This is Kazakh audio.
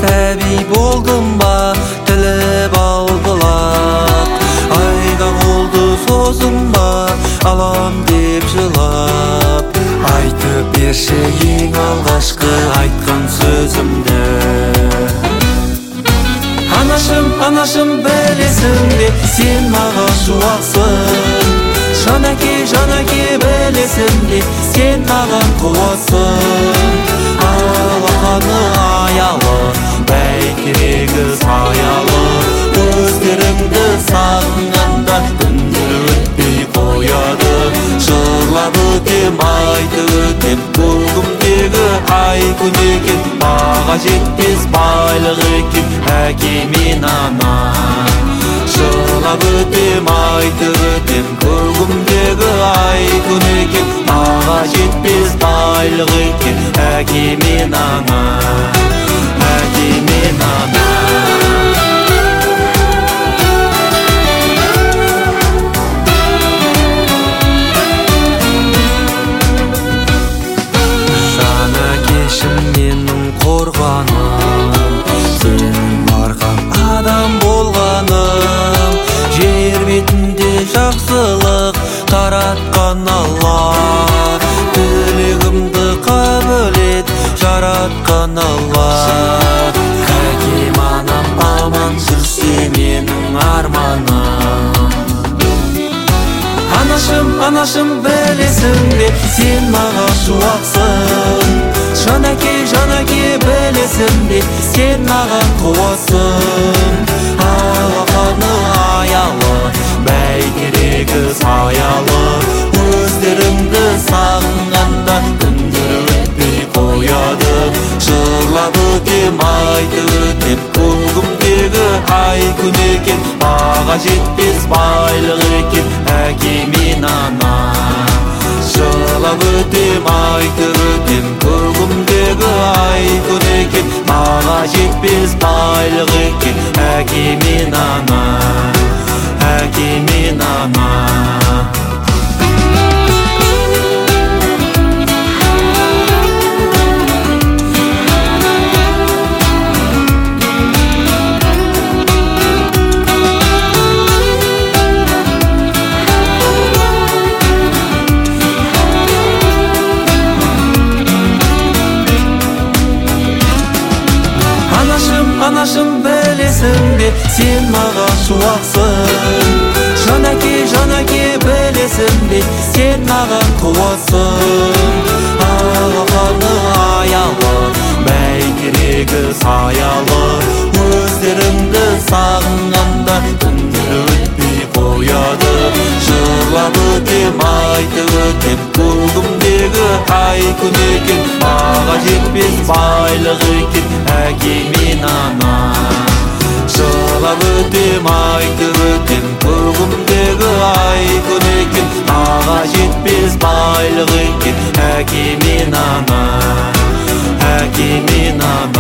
сәби болдым ба, тіліп алдылар. Айға қолды созынба, алам деп жылап. Айтып берші ең алғашқы айтқан сөзімді. Анашым, анашым білесің бе, сен маған жуасың. Жанаке білесің бе, сен маған қуасың. Алақаны аялы, бәйтерегі саялы. Көздеріңді сағынғанда күндер өтпей қояды. Жырлап өтем, айтып өтем, көгімдегі ай күн екен. Баға жетпес байлық екен әке мен ана. Жырлап өтем, айтып өтем, көгімдегі ай күн екен. Баға жетпес байлық екен әке мен ана. Әке мен ана. Менің қорғаным, сенің барған адам болғаным. Жер бетінде жақсылық таратқан Алла, тілегімді қабыл ет жаратқан Алла. Әкем анам аман жүрсе менің арманым. Анашым, анашым білесің бе, сен маған жуасың. Жанаке білесің бе, сен маған қуасың. Алақаны аялы, бәйтерегі саялы. Өздеріңді сағынғанда күндер өтпей қояды. Жырлап өтем, айтып өтем, көгімдегі ай күн екен. Баға жетпес байлық екен әке мен ана. Жырлап өтем, айтып өтем, көгімдегі ай күн екен. Баға жетпес байлық екен әке мен ана. Әке мен ана. Анашым білесің бе, сен маған жуасың. Жанаке білесің бе, сен маған қуасың. Алақаны аялы, бәйтерегі саялы. Өздеріңді сағынғанда күндер өтпей қояды. Жырлап өтем, айтып өтем, көгімдегі ай күн екен. Баға жетпес байлық екен әке мен ана. Жырлап өтем, айтып өтем, көгімдегі ай күн екен. Баға жетпес байлық екен әке мен ана. Әке мен ана.